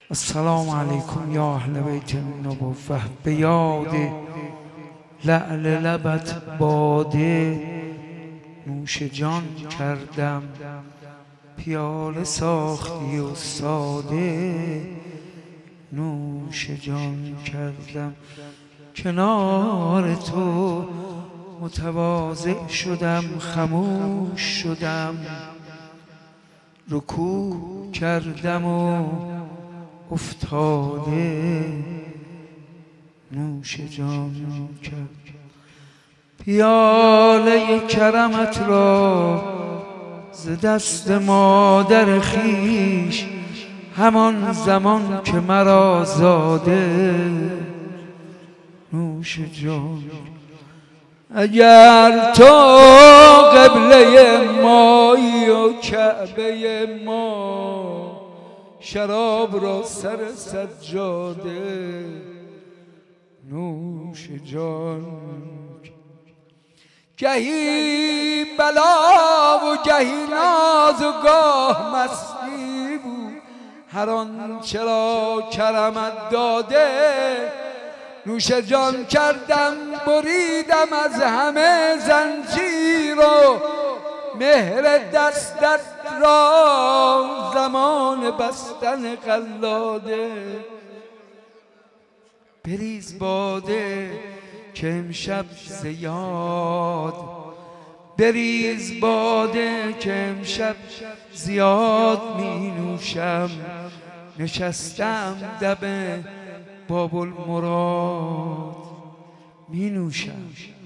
السلام علیکم یا اهل بیت النبوة. به یاد لعل لبت باده نوش جان کردم، پیاله ساختی و ساده نوش جان کردم. کنار تو متواضع شدم، خموش شدم، رکوع کردم و افتاده نوش جان کردم. پیاله کرمت را ز دست مادر خویش همان زمان که مرا زاده نوش جان. اگر تو قبله مایی و کعبه ما، شراب را سر سجاده نوش جان. گهی بلا و گهی ناز و گاه مستی بود، هر آن چرا کرمت داده نوش جان کردم. بریدم از همه زنجیر و مهر دستت را زمان بستن قلاده. بریز باده که امشب زیاد، بریز باده که امشب زیاد می نوشم. نشستم دم باب المراد می نوشم.